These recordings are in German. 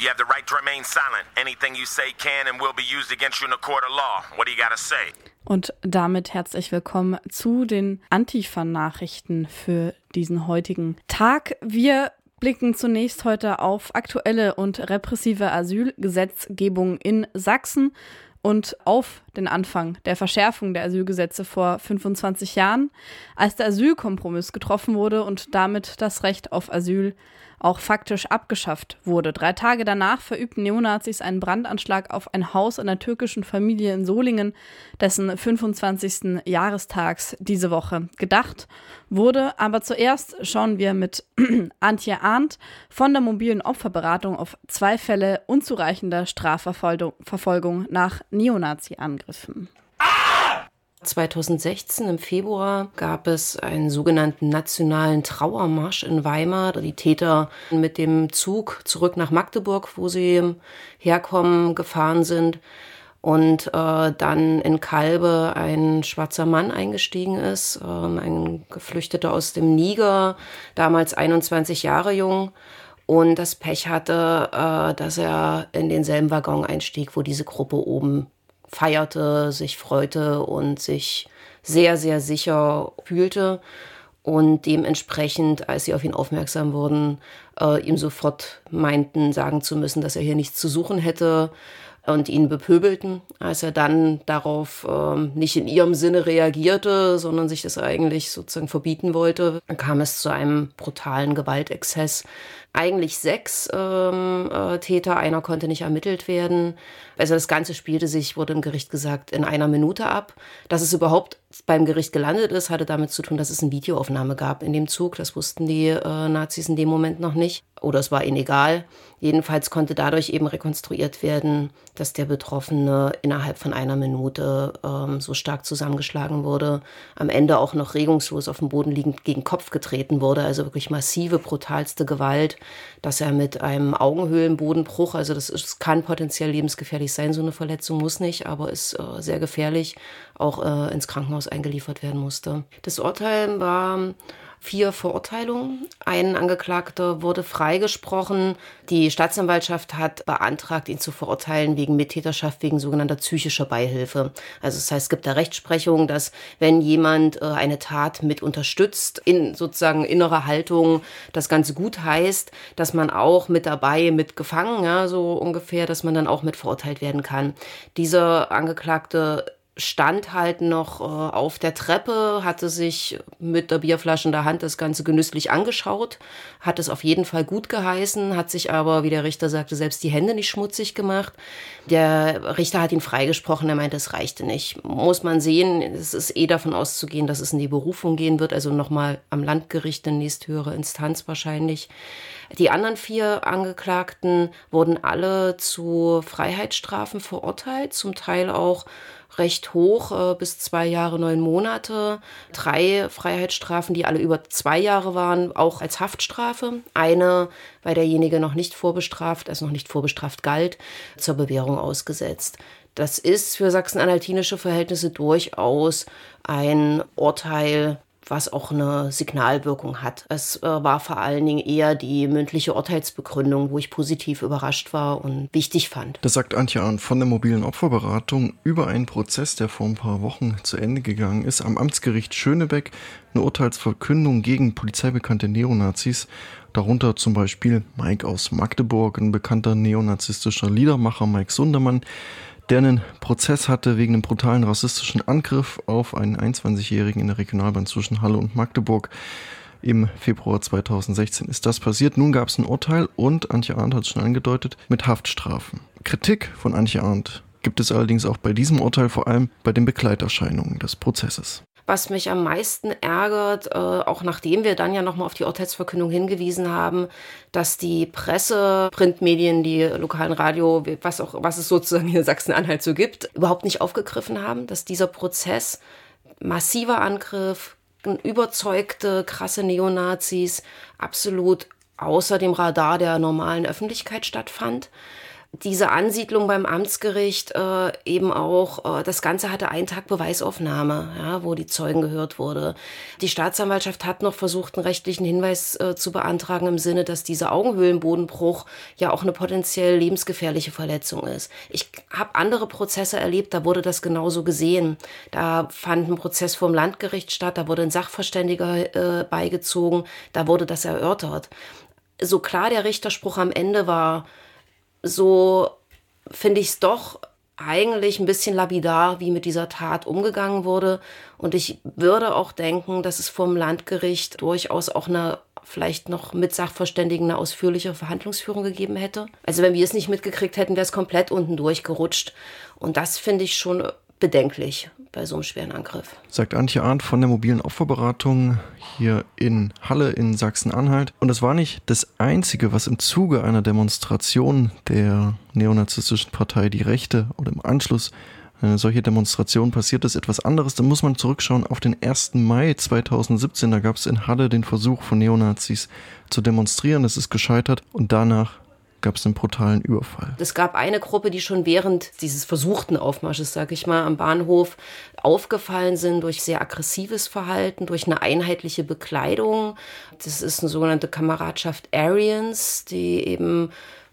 You have the right to remain silent. Anything you say can and will be used against you in a court of law. What do you gotta say? Und damit herzlich willkommen zu den Antifa-Nachrichten für diesen heutigen Tag. Wir blicken zunächst heute auf aktuelle und repressive Asylgesetzgebung in Sachsen und auf den Anfang der Verschärfung der Asylgesetze vor 25 Jahren, als der Asylkompromiss getroffen wurde und damit das Recht auf Asyl auch faktisch abgeschafft wurde. 3 Tage danach verübten Neonazis einen Brandanschlag auf ein Haus einer türkischen Familie in Solingen, dessen 25. Jahrestags diese Woche gedacht wurde. Aber zuerst schauen wir mit Antje Arndt von der mobilen Opferberatung auf 2 Fälle unzureichender Strafverfolgung nach Neonazi-Angriffen. 2016 im Februar gab es einen sogenannten nationalen Trauermarsch in Weimar. Die Täter mit dem Zug zurück nach Magdeburg, wo sie herkommen, gefahren sind. Und dann in Kalbe ein schwarzer Mann eingestiegen ist, ein Geflüchteter aus dem Niger, damals 21 Jahre jung. Und das Pech hatte, dass er in denselben Waggon einstieg, wo diese Gruppe oben feierte, sich freute und sich sehr, sehr sicher fühlte. Und dementsprechend, als sie auf ihn aufmerksam wurden, ihm sofort meinten, sagen zu müssen, dass er hier nichts zu suchen hätte und ihn bepöbelten. Als er dann darauf nicht in ihrem Sinne reagierte, sondern sich das eigentlich sozusagen verbieten wollte, kam es zu einem brutalen Gewaltexzess. Eigentlich 6 Täter, einer konnte nicht ermittelt werden. Also das Ganze spielte sich, wurde im Gericht gesagt, in 1 Minute ab. Dass es überhaupt beim Gericht gelandet ist, hatte damit zu tun, dass es eine Videoaufnahme gab in dem Zug. Das wussten die Nazis in dem Moment noch nicht. Oder es war ihnen egal. Jedenfalls konnte dadurch eben rekonstruiert werden, dass der Betroffene innerhalb von 1 Minute so stark zusammengeschlagen wurde. Am Ende auch noch regungslos auf dem Boden liegend gegen den Kopf getreten wurde. Also wirklich massive, brutalste Gewalt, dass er mit einem Augenhöhlenbodenbruch, also das kann potenziell lebensgefährlich sein, so eine Verletzung muss nicht, aber ist sehr gefährlich, auch ins Krankenhaus eingeliefert werden musste. Das Urteil war 4 Verurteilungen. Ein Angeklagter wurde freigesprochen. Die Staatsanwaltschaft hat beantragt, ihn zu verurteilen wegen Mittäterschaft, wegen sogenannter psychischer Beihilfe. Also das heißt, es gibt da Rechtsprechung, dass wenn jemand eine Tat mit unterstützt, in sozusagen innerer Haltung das Ganze gut heißt, dass man auch mit dabei, mit gefangen, ja, so ungefähr, dass man dann auch mit verurteilt werden kann. Dieser Angeklagte stand halt noch auf der Treppe, hatte sich mit der Bierflasche in der Hand das Ganze genüsslich angeschaut, hat es auf jeden Fall gut geheißen, hat sich aber, wie der Richter sagte, selbst die Hände nicht schmutzig gemacht. Der Richter hat ihn freigesprochen, er meinte, es reichte nicht. Muss man sehen, es ist davon auszugehen, dass es in die Berufung gehen wird, also nochmal am Landgericht in nächsthöhere Instanz wahrscheinlich. Die anderen 4 Angeklagten wurden alle zu Freiheitsstrafen verurteilt, zum Teil auch recht hoch, bis 2 Jahre, 9 Monate. 3 Freiheitsstrafen, die alle über 2 Jahre waren, auch als Haftstrafe. Eine, weil derjenige noch nicht vorbestraft galt, zur Bewährung ausgesetzt. Das ist für sachsen-anhaltinische Verhältnisse durchaus ein Urteil, was auch eine Signalwirkung hat. Es war vor allen Dingen eher die mündliche Urteilsbegründung, wo ich positiv überrascht war und wichtig fand. Das sagt Antje Arndt von der mobilen Opferberatung über einen Prozess, der vor ein paar Wochen zu Ende gegangen ist. Am Amtsgericht Schönebeck eine Urteilsverkündung gegen polizeibekannte Neonazis. Darunter zum Beispiel Mike aus Magdeburg, ein bekannter neonazistischer Liedermacher Mike Sundermann, der einen Prozess hatte wegen einem brutalen rassistischen Angriff auf einen 21-Jährigen in der Regionalbahn zwischen Halle und Magdeburg. Im Februar 2016 ist das passiert. Nun gab es ein Urteil und, Antje Arndt hat es schon angedeutet, mit Haftstrafen. Kritik von Antje Arndt gibt es allerdings auch bei diesem Urteil, vor allem bei den Begleiterscheinungen des Prozesses. Was mich am meisten ärgert, auch nachdem wir dann ja nochmal auf die Urteilsverkündung hingewiesen haben, dass die Presse, Printmedien, die lokalen Radio, was es sozusagen hier in Sachsen-Anhalt so gibt, überhaupt nicht aufgegriffen haben, dass dieser Prozess, massiver Angriff, überzeugte, krasse Neonazis, absolut außer dem Radar der normalen Öffentlichkeit stattfand. diese Ansiedlung beim Amtsgericht eben auch, das Ganze hatte einen Tag Beweisaufnahme, ja, wo die Zeugen gehört wurde. Die Staatsanwaltschaft hat noch versucht, einen rechtlichen Hinweis zu beantragen im Sinne, dass dieser Augenhöhlenbodenbruch ja auch eine potenziell lebensgefährliche Verletzung ist. Ich habe andere Prozesse erlebt, da wurde das genauso gesehen. Da fand ein Prozess vor dem Landgericht statt, da wurde ein Sachverständiger beigezogen, da wurde das erörtert. So klar der Richterspruch am Ende war, so finde ich es doch eigentlich ein bisschen lapidar, wie mit dieser Tat umgegangen wurde. Und ich würde auch denken, dass es vom Landgericht durchaus auch vielleicht noch mit Sachverständigen eine ausführliche Verhandlungsführung gegeben hätte. Also wenn wir es nicht mitgekriegt hätten, wäre es komplett unten durchgerutscht. Und das finde ich schon bedenklich bei so einem schweren Angriff. Sagt Antje Arndt von der mobilen Opferberatung hier in Halle in Sachsen-Anhalt. Und es war nicht das Einzige, was im Zuge einer Demonstration der neonazistischen Partei Die Rechte oder im Anschluss eine solche Demonstration passiert ist. Etwas anderes, da muss man zurückschauen auf den 1. Mai 2017. Da gab es in Halle den Versuch von Neonazis zu demonstrieren. Das ist gescheitert und danach gab es einen brutalen Überfall. Es gab eine Gruppe, die schon während dieses versuchten Aufmarsches, sage ich mal, am Bahnhof aufgefallen sind durch sehr aggressives Verhalten, durch eine einheitliche Bekleidung. Das ist eine sogenannte Kameradschaft Aryans, die eben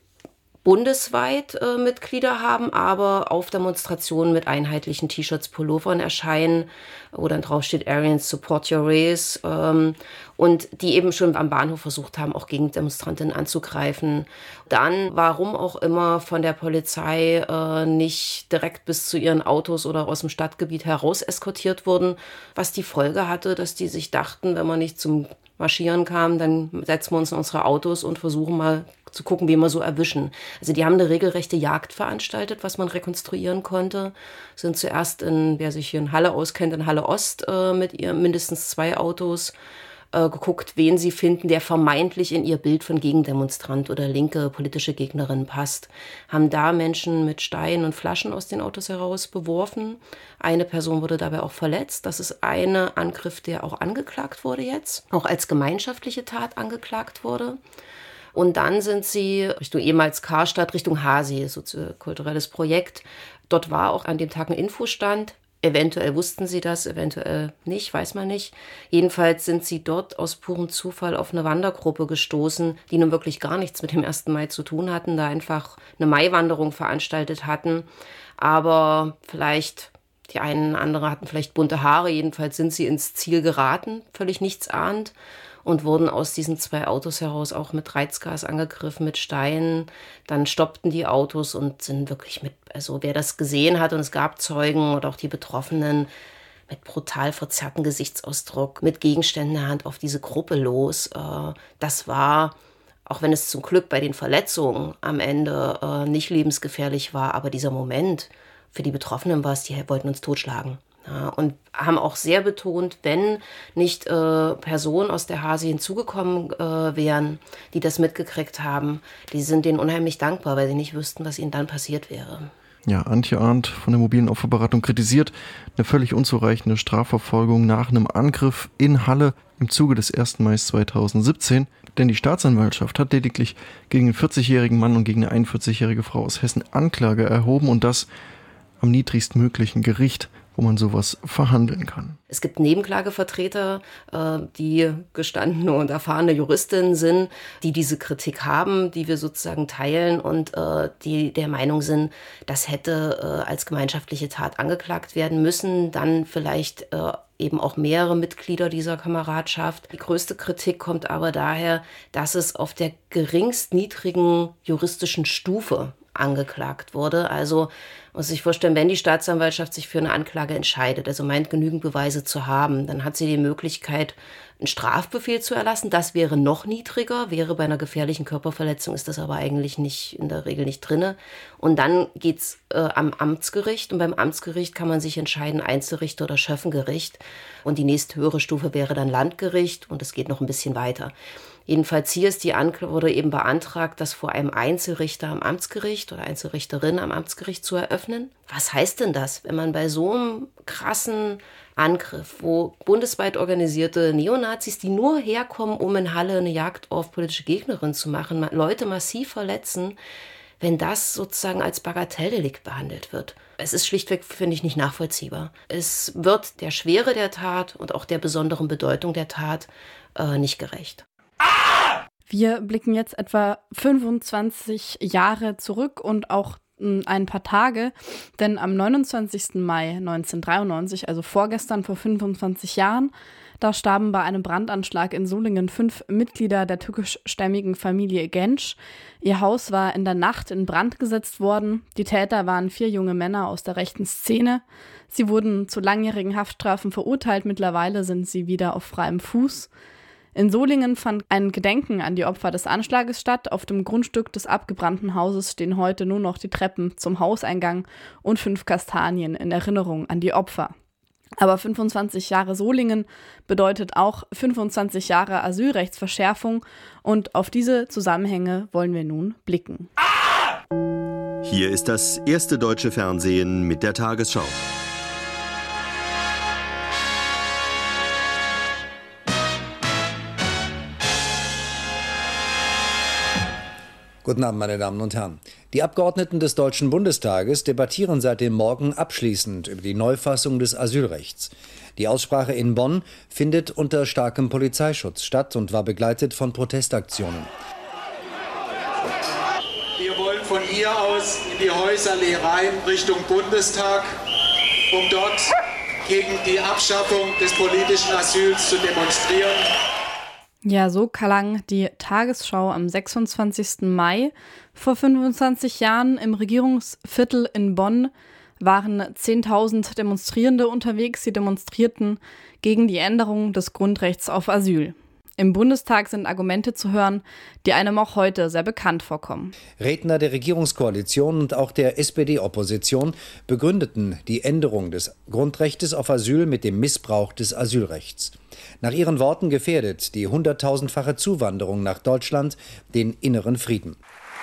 bundesweit Mitglieder haben, aber auf Demonstrationen mit einheitlichen T-Shirts, Pullovern erscheinen, wo dann drauf steht Aryans Support Your Race, und die eben schon am Bahnhof versucht haben, auch Gegendemonstrantinnen anzugreifen. Dann, warum auch immer, von der Polizei nicht direkt bis zu ihren Autos oder aus dem Stadtgebiet heraus eskortiert wurden, was die Folge hatte, dass die sich dachten, wenn man nicht zum Marschieren kam, dann setzen wir uns in unsere Autos und versuchen mal zu gucken, wie wir so erwischen. Also die haben eine regelrechte Jagd veranstaltet, was man rekonstruieren konnte. Sind zuerst wer sich hier in Halle auskennt, in Halle Ost mit ihren mindestens 2 Autos geguckt, wen sie finden, der vermeintlich in ihr Bild von Gegendemonstrant oder linke politische Gegnerin passt. Haben da Menschen mit Steinen und Flaschen aus den Autos heraus beworfen. Eine Person wurde dabei auch verletzt. Das ist ein Angriff, der auch angeklagt wurde jetzt, auch als gemeinschaftliche Tat angeklagt wurde. Und dann sind sie Richtung ehemals Karstadt, Richtung Hasi, soziokulturelles Projekt. Dort war auch an dem Tag ein Infostand. Eventuell wussten sie das, eventuell nicht, weiß man nicht. Jedenfalls sind sie dort aus purem Zufall auf eine Wandergruppe gestoßen, die nun wirklich gar nichts mit dem 1. Mai zu tun hatten, da einfach eine Maiwanderung veranstaltet hatten. Aber vielleicht, die einen andere hatten vielleicht bunte Haare, jedenfalls sind sie ins Ziel geraten, völlig nichtsahnend. Und wurden aus diesen 2 Autos heraus auch mit Reizgas angegriffen, mit Steinen. Dann stoppten die Autos und sind wirklich also wer das gesehen hat, und es gab Zeugen oder auch die Betroffenen, mit brutal verzerrtem Gesichtsausdruck, mit Gegenständen in der Hand auf diese Gruppe los. Das war, auch wenn es zum Glück bei den Verletzungen am Ende nicht lebensgefährlich war, aber dieser Moment für die Betroffenen war es, die wollten uns totschlagen. Ja, und haben auch sehr betont, wenn nicht Personen aus der Hasi hinzugekommen wären, die das mitgekriegt haben, die sind denen unheimlich dankbar, weil sie nicht wüssten, was ihnen dann passiert wäre. Ja, Antje Arndt von der mobilen Opferberatung kritisiert eine völlig unzureichende Strafverfolgung nach einem Angriff in Halle im Zuge des 1. Mai 2017. Denn die Staatsanwaltschaft hat lediglich gegen einen 40-jährigen Mann und gegen eine 41-jährige Frau aus Hessen Anklage erhoben, und das am niedrigstmöglichen Gericht, wo man sowas verhandeln kann. Es gibt Nebenklagevertreter, die gestandene und erfahrene Juristinnen sind, die diese Kritik haben, die wir sozusagen teilen und die der Meinung sind, das hätte als gemeinschaftliche Tat angeklagt werden müssen, dann vielleicht eben auch mehrere Mitglieder dieser Kameradschaft. Die größte Kritik kommt aber daher, dass es auf der geringst niedrigen juristischen Stufe angeklagt wurde. Also muss sich vorstellen, wenn die Staatsanwaltschaft sich für eine Anklage entscheidet, also meint, genügend Beweise zu haben, dann hat sie die Möglichkeit, einen Strafbefehl zu erlassen. Das wäre noch niedriger, wäre bei einer gefährlichen Körperverletzung, ist das aber eigentlich nicht, in der Regel nicht drin. Und dann geht's am Amtsgericht, und beim Amtsgericht kann man sich entscheiden, Einzelrichter oder Schöffengericht. Und die nächsthöhere Stufe wäre dann Landgericht, und es geht noch ein bisschen weiter. Jedenfalls hier ist wurde eben beantragt, das vor einem Einzelrichter am Amtsgericht oder Einzelrichterin am Amtsgericht zu eröffnen. Was heißt denn das, wenn man bei so einem krassen Angriff, wo bundesweit organisierte Neonazis, die nur herkommen, um in Halle eine Jagd auf politische Gegnerinnen zu machen, Leute massiv verletzen, wenn das sozusagen als Bagatelldelikt behandelt wird. Es ist schlichtweg, finde ich, nicht nachvollziehbar. Es wird der Schwere der Tat und auch der besonderen Bedeutung der Tat nicht gerecht. Wir blicken jetzt etwa 25 Jahre zurück und auch ein paar Tage, denn am 29. Mai 1993, also vorgestern vor 25 Jahren, da starben bei einem Brandanschlag in Solingen 5 Mitglieder der türkischstämmigen Familie Genç. Ihr Haus war in der Nacht in Brand gesetzt worden. Die Täter waren 4 junge Männer aus der rechten Szene. Sie wurden zu langjährigen Haftstrafen verurteilt. Mittlerweile sind sie wieder auf freiem Fuß. In Solingen fand ein Gedenken an die Opfer des Anschlages statt. Auf dem Grundstück des abgebrannten Hauses stehen heute nur noch die Treppen zum Hauseingang und 5 Kastanien in Erinnerung an die Opfer. Aber 25 Jahre Solingen bedeutet auch 25 Jahre Asylrechtsverschärfung und auf diese Zusammenhänge wollen wir nun blicken. Hier ist das erste deutsche Fernsehen mit der Tagesschau. Guten Abend, meine Damen und Herren. Die Abgeordneten des Deutschen Bundestages debattieren seit dem Morgen abschließend über die Neufassung des Asylrechts. Die Aussprache in Bonn findet unter starkem Polizeischutz statt und war begleitet von Protestaktionen. Wir wollen von hier aus in die Häuserallee rein Richtung Bundestag, um dort gegen die Abschaffung des politischen Asyls zu demonstrieren. Ja, so klang die Tagesschau am 26. Mai. Vor 25 Jahren im Regierungsviertel in Bonn waren 10.000 Demonstrierende unterwegs. Sie demonstrierten gegen die Änderung des Grundrechts auf Asyl. Im Bundestag sind Argumente zu hören, die einem auch heute sehr bekannt vorkommen. Redner der Regierungskoalition und auch der SPD-Opposition begründeten die Änderung des Grundrechts auf Asyl mit dem Missbrauch des Asylrechts. Nach ihren Worten gefährdet die 100.000-fache Zuwanderung nach Deutschland den inneren Frieden.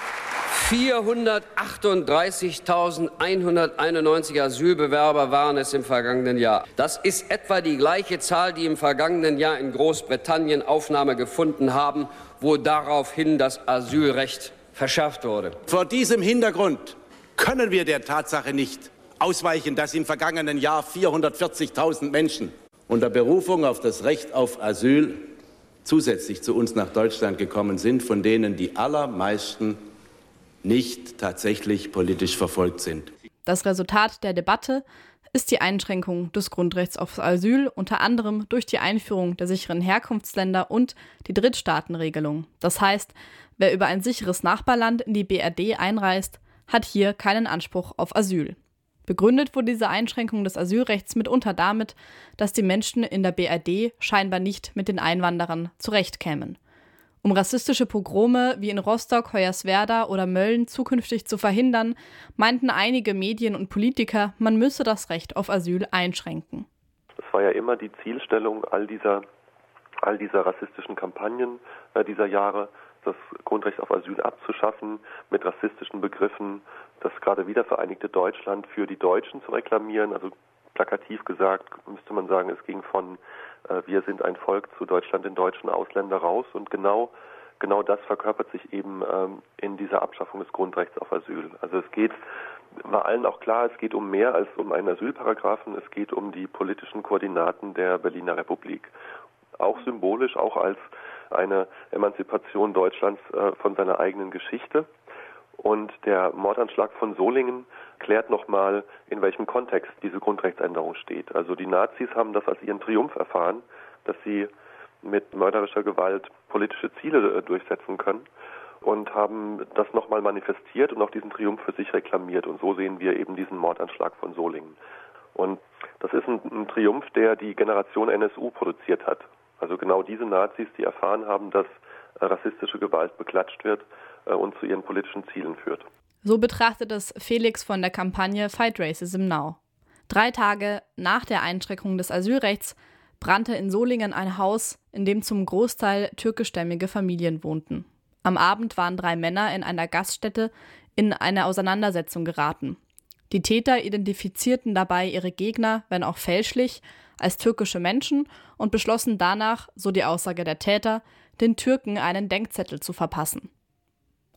438.191 Asylbewerber waren es im vergangenen Jahr. Das ist etwa die gleiche Zahl, die im vergangenen Jahr in Großbritannien Aufnahme gefunden haben, wo daraufhin das Asylrecht verschärft wurde. Vor diesem Hintergrund können wir der Tatsache nicht ausweichen, dass im vergangenen Jahr 440.000 Menschen unter Berufung auf das Recht auf Asyl zusätzlich zu uns nach Deutschland gekommen sind, von denen die allermeisten nicht tatsächlich politisch verfolgt sind. Das Resultat der Debatte ist die Einschränkung des Grundrechts auf Asyl, unter anderem durch die Einführung der sicheren Herkunftsländer und die Drittstaatenregelung. Das heißt, wer über ein sicheres Nachbarland in die BRD einreist, hat hier keinen Anspruch auf Asyl. Begründet wurde diese Einschränkung des Asylrechts mitunter damit, dass die Menschen in der BRD scheinbar nicht mit den Einwanderern zurechtkämen. Um rassistische Pogrome wie in Rostock, Hoyerswerda oder Mölln zukünftig zu verhindern, meinten einige Medien und Politiker, man müsse das Recht auf Asyl einschränken. Das war ja immer die Zielstellung all dieser rassistischen Kampagnen dieser Jahre, das Grundrecht auf Asyl abzuschaffen, mit rassistischen Begriffen das gerade wiedervereinigte Deutschland für die Deutschen zu reklamieren. Also plakativ gesagt müsste man sagen, es ging von wir sind ein Volk zu Deutschland den deutschen Ausländer raus. Und genau das verkörpert sich eben in dieser Abschaffung des Grundrechts auf Asyl. Also war allen auch klar, es geht um mehr als um einen Asylparagraphen, es geht um die politischen Koordinaten der Berliner Republik. Auch symbolisch, auch als eine Emanzipation Deutschlands von seiner eigenen Geschichte. Und der Mordanschlag von Solingen klärt nochmal, in welchem Kontext diese Grundrechtsänderung steht. Also die Nazis haben das als ihren Triumph erfahren, dass sie mit mörderischer Gewalt politische Ziele durchsetzen können und haben das nochmal manifestiert und auch diesen Triumph für sich reklamiert. Und so sehen wir eben diesen Mordanschlag von Solingen. Und das ist ein Triumph, der die Generation NSU produziert hat. Also genau diese Nazis, die erfahren haben, dass rassistische Gewalt beklatscht wird und zu ihren politischen Zielen führt. So betrachtet es Felix von der Kampagne Fight Racism Now. 3 Tage nach der Einschränkung des Asylrechts brannte in Solingen ein Haus, in dem zum Großteil türkischstämmige Familien wohnten. Am Abend waren 3 Männer in einer Gaststätte in eine Auseinandersetzung geraten. Die Täter identifizierten dabei ihre Gegner, wenn auch fälschlich, als türkische Menschen und beschlossen danach, so die Aussage der Täter, den Türken einen Denkzettel zu verpassen.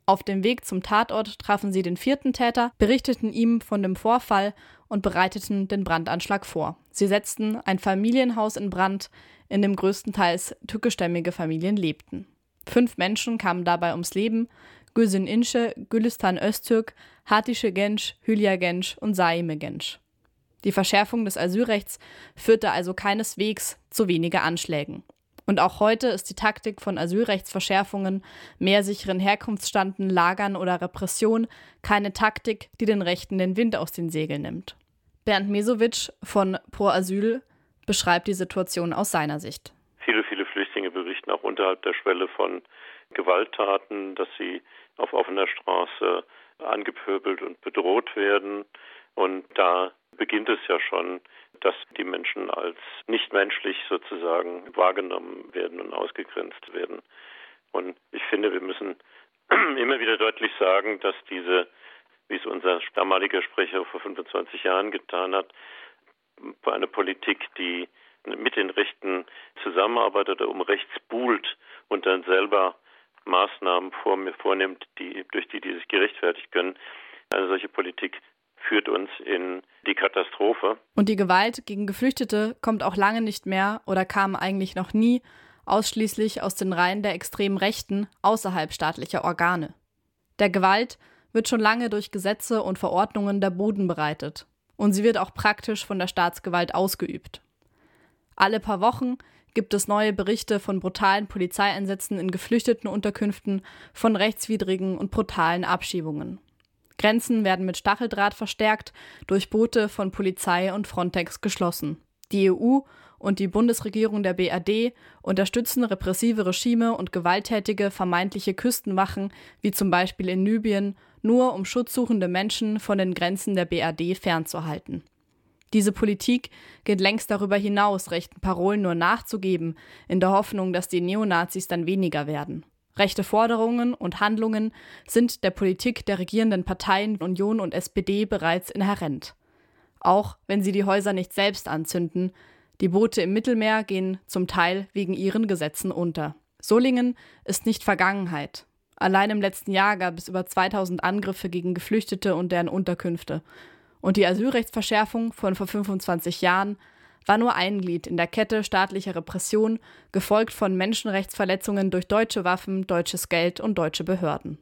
Auf dem Weg zum Tatort trafen sie den 4. Täter, berichteten ihm von dem Vorfall und bereiteten den Brandanschlag vor. Sie setzten ein Familienhaus in Brand, in dem größtenteils türkischstämmige Familien lebten. 5 Menschen kamen dabei ums Leben: Gülsün İnce, Gülistan Öztürk, Hatice Genç, Hülya Genç und Saime Genç. Die Verschärfung des Asylrechts führte also keineswegs zu weniger Anschlägen. Und auch heute ist die Taktik von Asylrechtsverschärfungen, mehr sicheren Herkunftsstaaten, Lagern oder Repression keine Taktik, die den Rechten den Wind aus den Segeln nimmt. Bernd Mesovic von Pro Asyl beschreibt die Situation aus seiner Sicht. Viele Flüchtlinge berichten auch unterhalb der Schwelle von Gewalttaten, dass sie auf offener Straße angepöbelt und bedroht werden. Und da beginnt es ja schon, dass die Menschen als nicht menschlich sozusagen wahrgenommen werden und ausgegrenzt werden. Und ich finde, wir müssen immer wieder deutlich sagen, dass diese, wie es unser damaliger Sprecher vor 25 Jahren getan hat, eine Politik, die mit den Rechten zusammenarbeitet oder um rechts buhlt und dann selber Maßnahmen vornimmt, durch die sich gerechtfertigt können. Eine solche Politik führt uns in die Katastrophe. Und die Gewalt gegen Geflüchtete kommt auch lange nicht mehr oder kam eigentlich noch nie ausschließlich aus den Reihen der extremen Rechten außerhalb staatlicher Organe. Der Gewalt wird schon lange durch Gesetze und Verordnungen der Boden bereitet. Und sie wird auch praktisch von der Staatsgewalt ausgeübt. Alle paar Wochen gibt es neue Berichte von brutalen Polizeieinsätzen in Geflüchtetenunterkünften, von rechtswidrigen und brutalen Abschiebungen. Grenzen werden mit Stacheldraht verstärkt, durch Boote von Polizei und Frontex geschlossen. Die EU und die Bundesregierung der BRD unterstützen repressive Regime und gewalttätige vermeintliche Küstenwachen, wie zum Beispiel in Libyen, nur um schutzsuchende Menschen von den Grenzen der BRD fernzuhalten. Diese Politik geht längst darüber hinaus, rechten Parolen nur nachzugeben, in der Hoffnung, dass die Neonazis dann weniger werden. Rechte Forderungen und Handlungen sind der Politik der regierenden Parteien Union und SPD bereits inhärent. Auch wenn sie die Häuser nicht selbst anzünden, die Boote im Mittelmeer gehen zum Teil wegen ihren Gesetzen unter. Solingen ist nicht Vergangenheit. Allein im letzten Jahr gab es über 2000 Angriffe gegen Geflüchtete und deren Unterkünfte. Und die Asylrechtsverschärfung von vor 25 Jahren war nur ein Glied in der Kette staatlicher Repression, gefolgt von Menschenrechtsverletzungen durch deutsche Waffen, deutsches Geld und deutsche Behörden.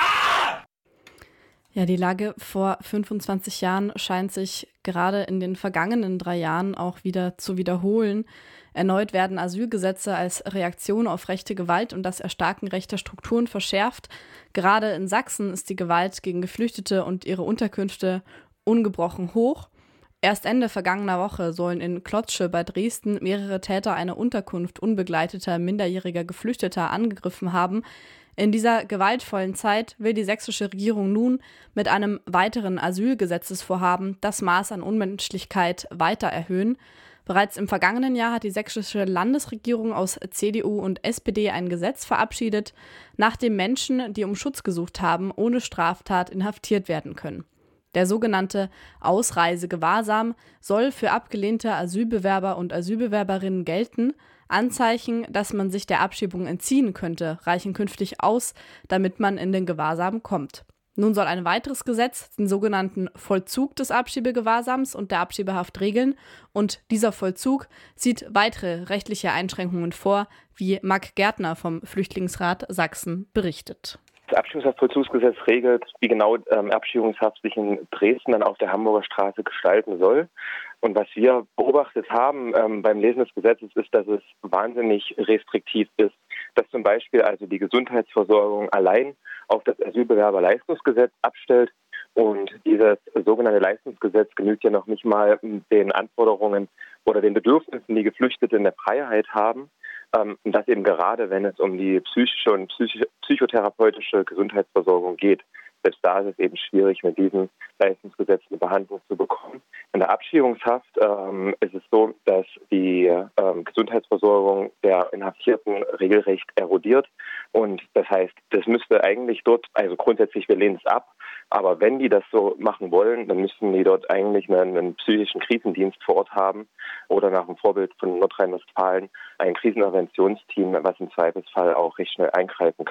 Ja, die Lage vor 25 Jahren scheint sich gerade in den vergangenen 3 Jahren auch wieder zu wiederholen. Erneut werden Asylgesetze als Reaktion auf rechte Gewalt und das Erstarken rechter Strukturen verschärft. Gerade in Sachsen ist die Gewalt gegen Geflüchtete und ihre Unterkünfte ungebrochen hoch. Erst Ende vergangener Woche sollen in Klotzsche bei Dresden mehrere Täter eine Unterkunft unbegleiteter minderjähriger Geflüchteter angegriffen haben. In dieser gewaltvollen Zeit will die sächsische Regierung nun mit einem weiteren Asylgesetzesvorhaben das Maß an Unmenschlichkeit weiter erhöhen. Bereits im vergangenen Jahr hat die sächsische Landesregierung aus CDU und SPD ein Gesetz verabschiedet, nach dem Menschen, die um Schutz gesucht haben, ohne Straftat inhaftiert werden können. Der sogenannte Ausreisegewahrsam soll für abgelehnte Asylbewerber und Asylbewerberinnen gelten. Anzeichen, dass man sich der Abschiebung entziehen könnte, reichen künftig aus, damit man in den Gewahrsam kommt. Nun soll ein weiteres Gesetz den sogenannten Vollzug des Abschiebegewahrsams und der Abschiebehaft regeln. Und dieser Vollzug sieht weitere rechtliche Einschränkungen vor, wie Marc Gärtner vom Flüchtlingsrat Sachsen berichtet. Das Abschiebungshaftvollzugsgesetz regelt, wie genau Abschiebungshaft sich in Dresden dann auf der Hamburger Straße gestalten soll. Und was wir beobachtet haben beim Lesen des Gesetzes ist, dass es wahnsinnig restriktiv ist, dass zum Beispiel also die Gesundheitsversorgung allein auf das Asylbewerberleistungsgesetz abstellt. Und dieses sogenannte Leistungsgesetz genügt ja noch nicht mal den Anforderungen oder den Bedürfnissen, die Geflüchtete in der Freiheit haben. Und das eben gerade, wenn es um die psychische und psychotherapeutische Gesundheitsversorgung geht. Selbst da ist es eben schwierig, mit diesem Leistungsgesetz eine Behandlung zu bekommen. In der Abschiebungshaft ist es so, dass die Gesundheitsversorgung der Inhaftierten regelrecht erodiert. Und das heißt, das müsste eigentlich dort, also grundsätzlich, wir lehnen es ab, aber wenn die das so machen wollen, dann müssten die dort eigentlich einen psychischen Krisendienst vor Ort haben oder nach dem Vorbild von Nordrhein-Westfalen ein Kriseninterventionsteam, was im Zweifelsfall auch recht schnell eingreifen kann.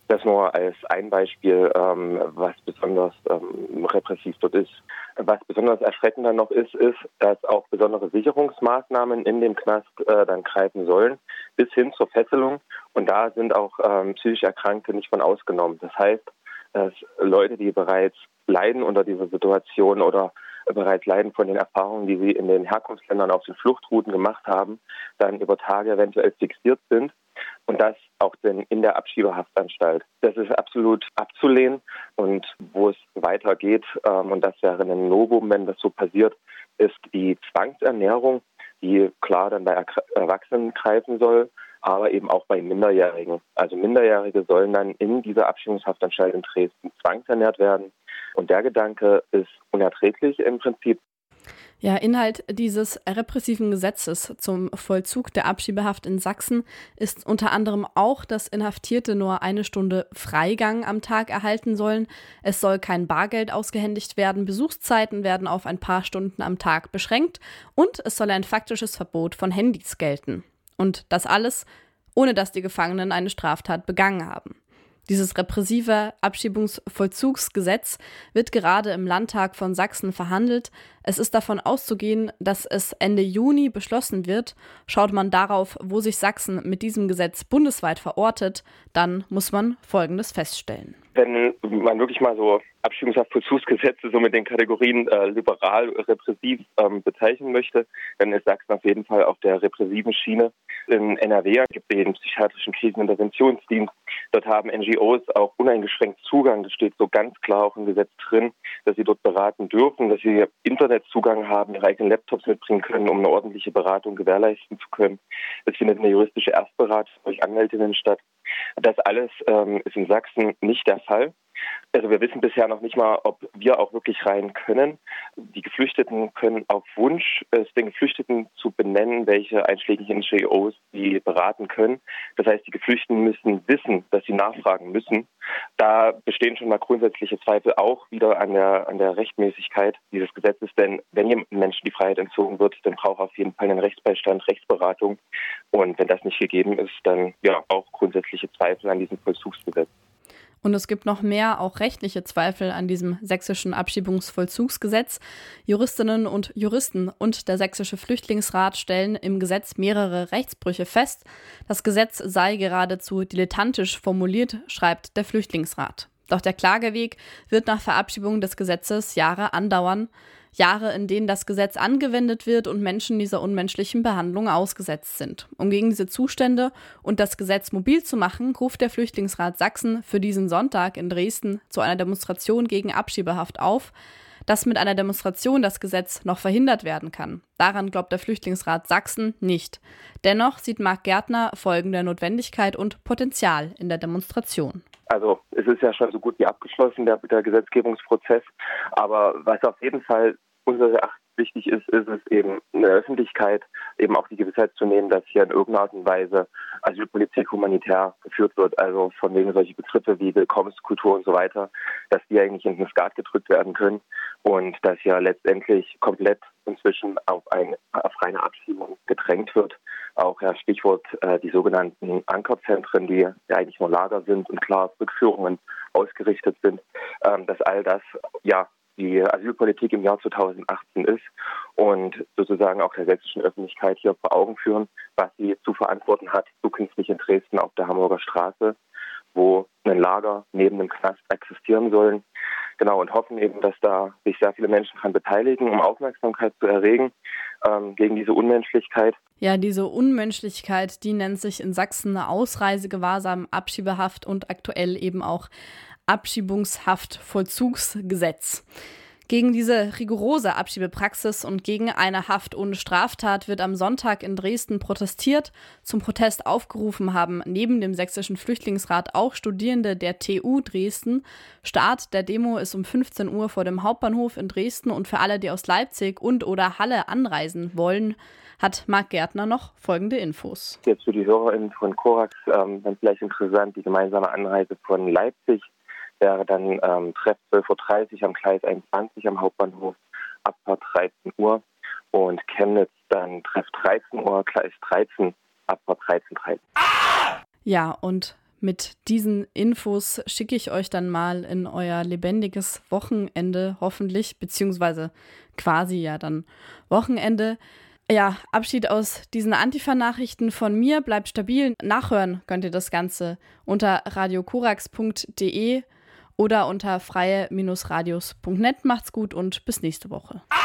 Das nur als ein Beispiel, was besonders repressiv dort ist. Was besonders erschreckend dann noch ist, dass auch besondere Sicherungsmaßnahmen in dem Knast dann greifen sollen, bis hin zur Fesselung. Und da sind auch psychisch Erkrankte nicht von ausgenommen. Das heißt, dass Leute, die bereits leiden unter dieser Situation oder bereits leiden von den Erfahrungen, die sie in den Herkunftsländern auf den Fluchtrouten gemacht haben, dann über Tage eventuell fixiert sind. Und das auch denn in der Abschiebehaftanstalt. Das ist absolut abzulehnen. Und wo es weitergeht, und das wäre ein Novum, wenn das so passiert, ist die Zwangsernährung, die klar dann bei Erwachsenen greifen soll, aber eben auch bei Minderjährigen. Also Minderjährige sollen dann in dieser Abschiebungshaftanstalt in Dresden zwangsernährt werden. Und der Gedanke ist unerträglich im Prinzip. Ja, Inhalt dieses repressiven Gesetzes zum Vollzug der Abschiebehaft in Sachsen ist unter anderem auch, dass Inhaftierte nur 1 Stunde Freigang am Tag erhalten sollen. Es soll kein Bargeld ausgehändigt werden, Besuchszeiten werden auf ein paar Stunden am Tag beschränkt und es soll ein faktisches Verbot von Handys gelten. Und das alles, ohne dass die Gefangenen eine Straftat begangen haben. Dieses repressive Abschiebungsvollzugsgesetz wird gerade im Landtag von Sachsen verhandelt. Es ist davon auszugehen, dass es Ende Juni beschlossen wird. Schaut man darauf, wo sich Sachsen mit diesem Gesetz bundesweit verortet, dann muss man Folgendes feststellen. Wenn man wirklich mal so Abschiebungsvollzugsgesetze so mit den Kategorien liberal, repressiv bezeichnen möchte, dann ist Sachsen auf jeden Fall auf der repressiven Schiene. In NRW gibt es den psychiatrischen Kriseninterventionsdienst. Dort haben NGOs auch uneingeschränkt Zugang. Das steht so ganz klar auch im Gesetz drin, dass sie dort beraten dürfen, dass sie Internetzugang haben, ihre eigenen Laptops mitbringen können, um eine ordentliche Beratung gewährleisten zu können. Es findet eine juristische Erstberatung durch Anwältinnen statt. Das alles ist in Sachsen nicht der Fall. Also wir wissen bisher noch nicht mal, ob wir auch wirklich rein können. Die Geflüchteten können auf Wunsch es den Geflüchteten zu benennen, welche einschlägigen NGOs sie beraten können. Das heißt, die Geflüchteten müssen wissen, dass sie nachfragen müssen. Da bestehen schon mal grundsätzliche Zweifel auch wieder an der Rechtmäßigkeit dieses Gesetzes. Denn wenn jemandem Menschen die Freiheit entzogen wird, dann braucht er auf jeden Fall einen Rechtsbeistand, Rechtsberatung. Und wenn das nicht gegeben ist, dann ja auch grundsätzliche Zweifel an diesem Vollzugsgesetz. Und es gibt noch mehr, auch rechtliche Zweifel an diesem sächsischen Abschiebungsvollzugsgesetz. Juristinnen und Juristen und der Sächsische Flüchtlingsrat stellen im Gesetz mehrere Rechtsbrüche fest. Das Gesetz sei geradezu dilettantisch formuliert, schreibt der Flüchtlingsrat. Doch der Klageweg wird nach Verabschiedung des Gesetzes Jahre andauern. Jahre, in denen das Gesetz angewendet wird und Menschen dieser unmenschlichen Behandlung ausgesetzt sind. Um gegen diese Zustände und das Gesetz mobil zu machen, ruft der Flüchtlingsrat Sachsen für diesen Sonntag in Dresden zu einer Demonstration gegen Abschiebehaft auf. Dass mit einer Demonstration das Gesetz noch verhindert werden kann, daran glaubt der Flüchtlingsrat Sachsen nicht. Dennoch sieht Marc Gärtner folgende Notwendigkeit und Potenzial in der Demonstration. Also es ist ja schon so gut wie abgeschlossen, der Gesetzgebungsprozess. Aber was auf jeden Fall unseres Erachtens wichtig ist, ist es eben in der Öffentlichkeit eben auch die Gewissheit zu nehmen, dass hier in irgendeiner Art und Weise Asylpolitik humanitär geführt wird. Also von wegen solche Begriffe wie Willkommenskultur und so weiter, dass die eigentlich in den Skat gedrückt werden können und dass ja letztendlich komplett inzwischen auf reine Abschiebung gedrängt wird. Auch Stichwort die sogenannten Ankerzentren, die ja eigentlich nur Lager sind und klar auf Rückführungen ausgerichtet sind, dass all das ja die Asylpolitik im Jahr 2018 ist und sozusagen auch der sächsischen Öffentlichkeit hier vor Augen führen, was sie zu verantworten hat, zukünftig in Dresden auf der Hamburger Straße, wo ein Lager neben dem Knast existieren sollen. Genau, und hoffen eben, dass da sich sehr viele Menschen daran beteiligen, um Aufmerksamkeit zu erregen gegen diese Unmenschlichkeit. Ja, diese Unmenschlichkeit, die nennt sich in Sachsen Ausreisegewahrsam, Abschiebehaft und aktuell eben auch Abschiebungshaftvollzugsgesetz. Gegen diese rigorose Abschiebepraxis und gegen eine Haft ohne Straftat wird am Sonntag in Dresden protestiert. Zum Protest aufgerufen haben neben dem Sächsischen Flüchtlingsrat auch Studierende der TU Dresden. Start der Demo ist um 15 Uhr vor dem Hauptbahnhof in Dresden und für alle, die aus Leipzig und/oder Halle anreisen wollen, hat Marc Gärtner noch folgende Infos. Jetzt für die HörerInnen von Korax dann vielleicht interessant, die gemeinsame Anreise von Leipzig wäre dann Treff 12.30 Uhr am Gleis 21 am Hauptbahnhof, Abfahrt 13 Uhr und Chemnitz dann Treff 13 Uhr, Gleis 13, Abfahrt 13.30 Uhr. Ja, und Mit diesen Infos schicke ich euch dann mal in euer lebendiges Wochenende hoffentlich, beziehungsweise quasi ja dann Wochenende. Ja, Abschied aus diesen Antifa-Nachrichten von mir. Bleibt stabil. Nachhören könnt ihr das Ganze unter radiokorax.de oder unter freie-radios.net. Macht's gut und bis nächste Woche.